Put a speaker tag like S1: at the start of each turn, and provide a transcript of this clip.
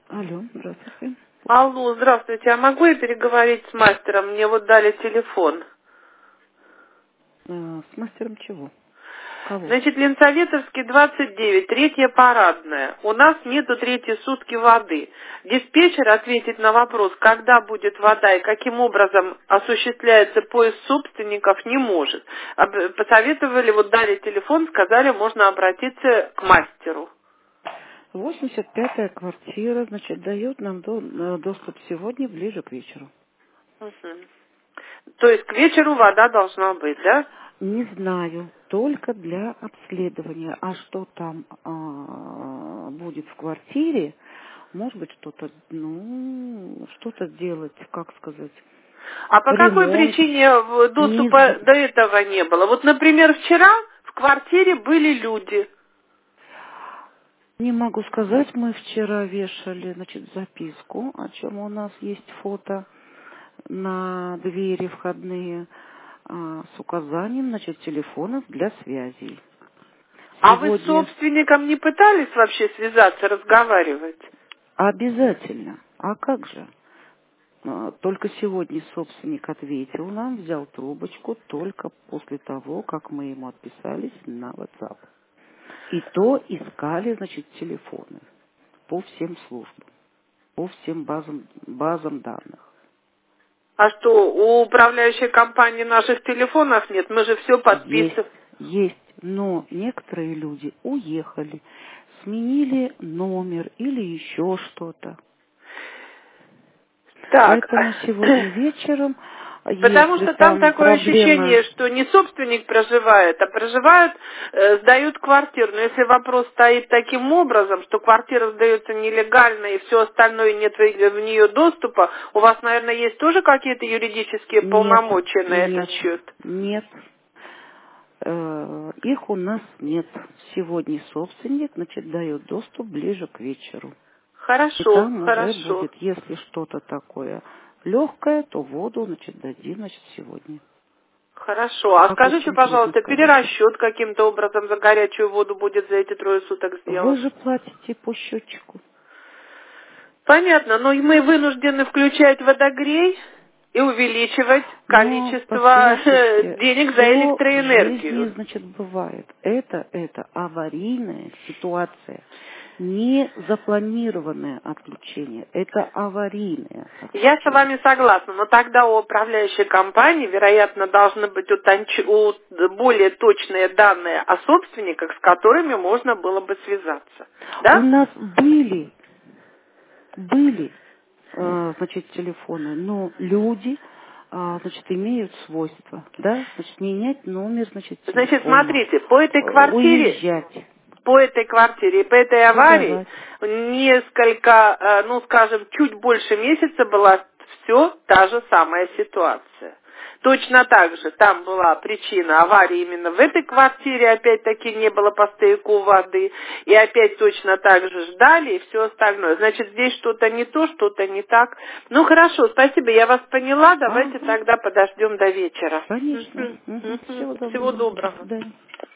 S1: Алло, здравствуйте.
S2: Алло, здравствуйте. А могу я переговорить с мастером? Мне вот дали телефон.
S1: С мастером чего? Кого?
S2: Значит, Ленсоветовский, 29, третья парадная. У нас нету третьи сутки воды. Диспетчер ответить на вопрос, когда будет вода и каким образом осуществляется поиск собственников, не может. Посоветовали, вот дали телефон, сказали, можно обратиться к мастеру.
S1: 85-я квартира, значит, дает нам доступ сегодня ближе к вечеру.
S2: Мгм. То есть к вечеру вода должна быть, да?
S1: Не знаю, только для обследования. А что там будет в квартире, может быть, что-то, что-то делать, как сказать,
S2: А по какой
S1: ремонт.
S2: причине
S1: Не,
S2: доступа до этого не было? Вот, например, вчера в квартире были люди.
S1: не могу сказать, мы вчера вешали, значит, записку, о чем у нас есть фото на двери входные с указанием, значит, телефонов для связи.
S2: А вы с
S1: Сегодня
S2: собственником не пытались вообще связаться, разговаривать?
S1: обязательно. А как же? Только сегодня собственник ответил нам, взял трубочку только после того, как мы ему отписались на WhatsApp. И то искали, значит, телефоны по всем службам, по всем базам данных.
S2: А что, у управляющей компании наших телефонов нет? Мы же все
S1: Есть,
S2: подписываем.
S1: есть, но некоторые люди уехали, сменили номер или еще что-то.
S2: Так,
S1: Поэтому сегодня вечером,
S2: потому
S1: если
S2: что там
S1: там
S2: такое
S1: проблема
S2: ощущение, что не собственник проживает, а проживают, сдают квартиру. Но если вопрос стоит таким образом, что квартира сдается нелегально и все остальное нет в нее доступа, у вас, наверное, есть тоже какие-то юридические
S1: нет,
S2: полномочия на этот
S1: нет,
S2: счет?
S1: нет, их у нас нет. Сегодня собственник, значит, дает доступ ближе к вечеру. И
S2: Хорошо,
S1: там уже
S2: хорошо.
S1: будет, если что-то такое легкое, то воду, значит, дадим, значит, сегодня.
S2: Хорошо. А
S1: Как
S2: скажите,
S1: очень трудно
S2: пожалуйста,
S1: сказать.
S2: перерасчет каким-то образом за горячую воду будет за эти 3 суток
S1: Вы
S2: сделан?
S1: же платите по счетчику.
S2: Понятно, но и мы вынуждены включать водогрей и увеличивать
S1: Но
S2: количество
S1: послушайте,
S2: денег за
S1: все в жизни,
S2: электроэнергию.
S1: значит, бывает. Это аварийная ситуация. Не запланированное отключение. Это аварийное
S2: Я с
S1: отключение.
S2: вами согласна, но тогда у управляющей компании, вероятно, должны быть более точные данные о собственниках, с которыми можно было бы связаться.
S1: У
S2: Да?
S1: нас были, значит, телефоны, но люди, значит, имеют свойства, да, значит, менять номер, значит,
S2: Значит,
S1: телефона,
S2: смотрите, по этой квартире
S1: уезжать,
S2: и по этой аварии
S1: продавать.
S2: несколько, ну скажем, чуть больше месяца была все та же самая ситуация. Точно так же там была причина аварии именно в этой квартире, опять-таки не было по стояку воды, и опять точно так же ждали и все остальное. Значит, здесь что-то не то, что-то не так. Ну хорошо, спасибо, я вас поняла, давайте
S1: Ага,
S2: тогда подождем до вечера.
S1: конечно.
S2: Мгм,
S1: Мгм.
S2: мгм.
S1: Всего
S2: Всего
S1: доброго. До
S2: доброго.
S1: свидания.